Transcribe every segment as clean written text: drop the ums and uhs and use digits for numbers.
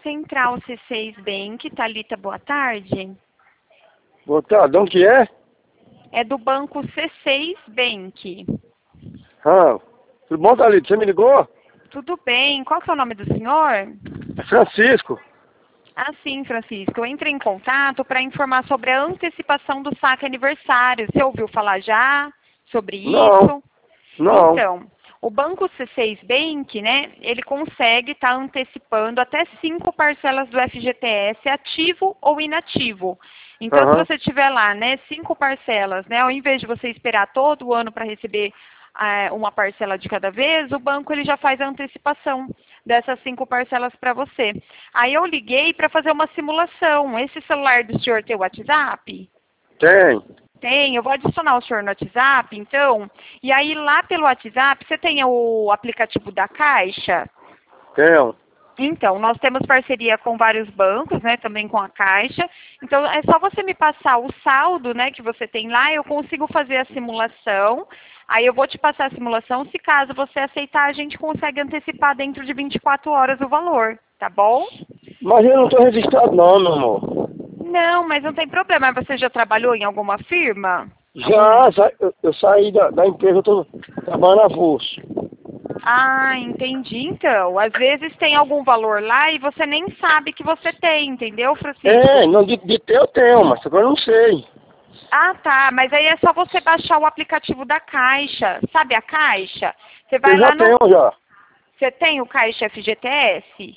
Central C6 Bank. Thalita, boa tarde. Boa tarde, onde que é? É do banco C6 Bank. Tudo bom, Thalita? Você me ligou? Tudo bem. Qual que é o nome do senhor? É Francisco. Ah, sim, Francisco. Eu entrei em contato para informar sobre a antecipação do saque aniversário. Você ouviu falar já sobre isso? Não. Então, o banco C6 Bank, né, ele consegue estar antecipando até 5 parcelas do FGTS ativo ou inativo. Então, se você tiver lá, né, 5 parcelas, né, ao invés de você esperar todo o ano para receber uma parcela de cada vez, o banco ele já faz a antecipação dessas 5 parcelas para você. Aí eu liguei para fazer uma simulação. Esse celular do senhor tem WhatsApp? Tem. Tem, eu vou adicionar o senhor no WhatsApp, então. E aí lá pelo WhatsApp, você tem o aplicativo da Caixa? Tenho. Então, nós temos parceria com vários bancos, né, também com a Caixa. Então, é só você me passar o saldo, né, que você tem lá, eu consigo fazer a simulação. Aí eu vou te passar a simulação, se caso você aceitar, a gente consegue antecipar dentro de 24 horas o valor, tá bom? Mas eu não estou registrado não, meu amor. Não, mas não tem problema. Você já trabalhou em alguma firma? Eu saí da empresa, eu estou trabalhando avulso. Ah, entendi. Então, às vezes tem algum valor lá e você nem sabe que você tem, entendeu, Francisco? Não, de ter eu tenho, mas agora eu não sei. Ah, tá. Mas aí é só você baixar o aplicativo da Caixa. Sabe a Caixa? Você vai Eu lá já no... tenho já. Você tem o Caixa FGTS?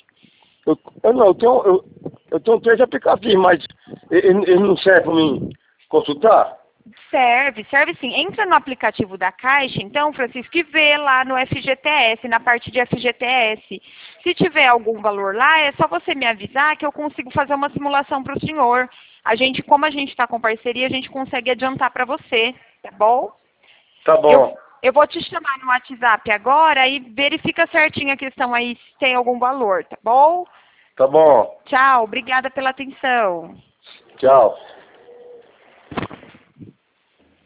Eu tenho 3 aplicativos, mas eles não servem para mim consultar? Serve sim. Entra no aplicativo da Caixa, então, Francisco, e vê lá no FGTS, na parte de FGTS. Se tiver algum valor lá, é só você me avisar que eu consigo fazer uma simulação para o senhor. Como a gente está com parceria, a gente consegue adiantar para você, tá bom? Tá bom. Eu vou te chamar no WhatsApp agora e verifica certinho a questão aí se tem algum valor, tá bom? Tá bom. Tchau, obrigada pela atenção. Tchau.